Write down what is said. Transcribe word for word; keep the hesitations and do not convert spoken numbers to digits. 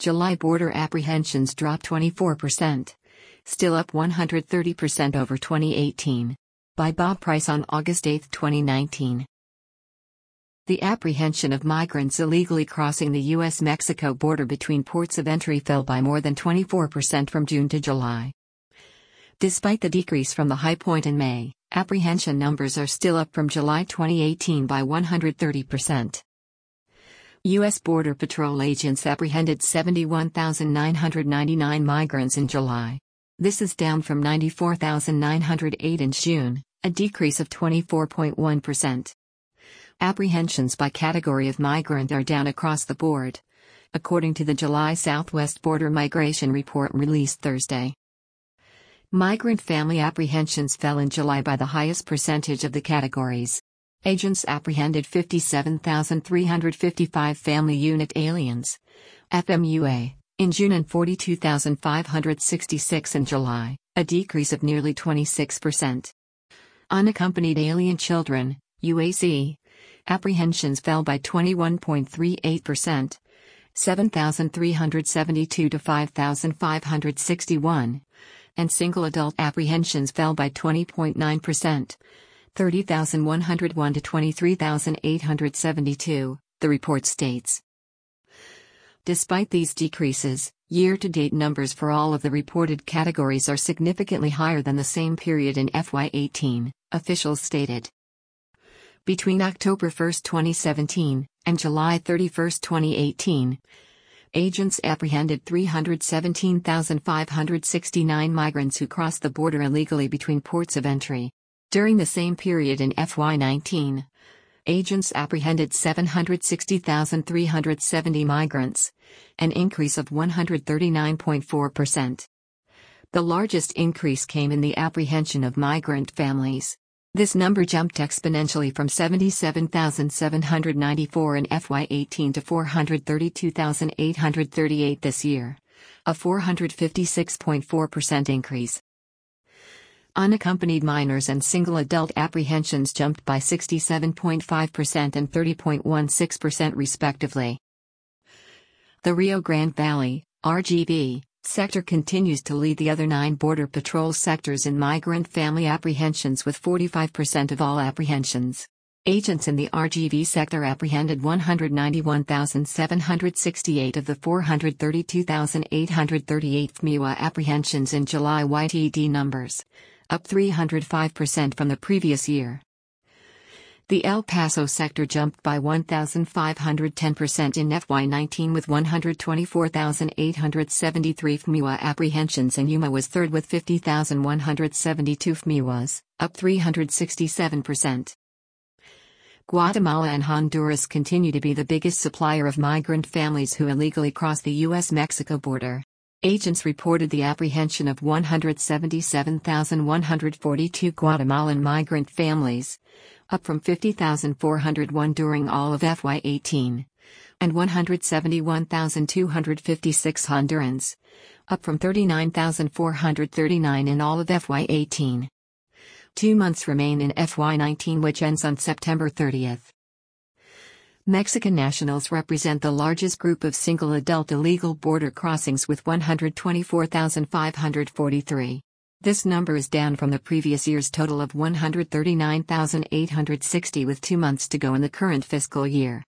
July border apprehensions dropped twenty-four percent. Still up one hundred thirty percent over twenty eighteen. By Bob Price on August eighth, twenty nineteen. The apprehension of migrants illegally crossing the U S Mexico border between ports of entry fell by more than twenty-four percent from June to July. Despite the decrease from the high point in May, apprehension numbers are still up from July twenty eighteen by one hundred thirty percent. U S Border Patrol agents apprehended seventy-one thousand nine hundred ninety-nine migrants in July. This is down from ninety-four thousand nine hundred eight in June, a decrease of twenty-four point one percent. Apprehensions by category of migrant are down across the board, according to the July Southwest Border Migration Report released Thursday. Migrant family apprehensions fell in July by the highest percentage of the categories. Agents apprehended fifty-seven thousand three hundred fifty-five family unit aliens, F M U A, in June and forty-two thousand five hundred sixty-six in July, a decrease of nearly twenty-six percent. Unaccompanied alien children, U A C, apprehensions fell by twenty-one point three eight percent, seven thousand three hundred seventy-two to five thousand five hundred sixty-one, and single adult apprehensions fell by twenty point nine percent, thirty thousand one hundred one to twenty-three thousand eight hundred seventy-two, the report states. Despite these decreases, year-to-date numbers for all of the reported categories are significantly higher than the same period in F Y eighteen, officials stated. Between October first, twenty seventeen, and July thirty-first, twenty eighteen, agents apprehended three hundred seventeen thousand five hundred sixty-nine migrants who crossed the border illegally between ports of entry. During the same period in F Y nineteen, agents apprehended seven hundred sixty thousand three hundred seventy migrants, an increase of one hundred thirty-nine point four percent. The largest increase came in the apprehension of migrant families. This number jumped exponentially from seventy-seven thousand seven hundred ninety-four in F Y eighteen to four hundred thirty-two thousand eight hundred thirty-eight this year, a four hundred fifty-six point four percent increase. Unaccompanied minors and single adult apprehensions jumped by sixty-seven point five percent and thirty point one six percent respectively. The Rio Grande Valley, R G V, sector continues to lead the other nine Border Patrol sectors in migrant family apprehensions with forty-five percent of all apprehensions. Agents in the R G V sector apprehended one hundred ninety-one thousand seven hundred sixty-eight of the four hundred thirty-two thousand eight hundred thirty-eight F M U A apprehensions in July Y T D numbers, up three hundred five percent from the previous year. The El Paso sector jumped by one thousand five hundred ten percent in F Y nineteen with one hundred twenty-four thousand eight hundred seventy-three F M U A apprehensions, and Yuma was third with fifty thousand one hundred seventy-two F M U As, up three hundred sixty-seven percent. Guatemala and Honduras continue to be the biggest supplier of migrant families who illegally cross the U S Mexico border. Agents reported the apprehension of one hundred seventy-seven thousand one hundred forty-two Guatemalan migrant families, up from fifty thousand four hundred one during all of F Y eighteen, and one hundred seventy-one thousand two hundred fifty-six Hondurans, up from thirty-nine thousand four hundred thirty-nine in all of F Y eighteen. Two months remain in F Y nineteen, which ends on September thirtieth. Mexican nationals represent the largest group of single adult illegal border crossings with one hundred twenty-four thousand five hundred forty-three. This number is down from the previous year's total of one hundred thirty-nine thousand eight hundred sixty with two months to go in the current fiscal year.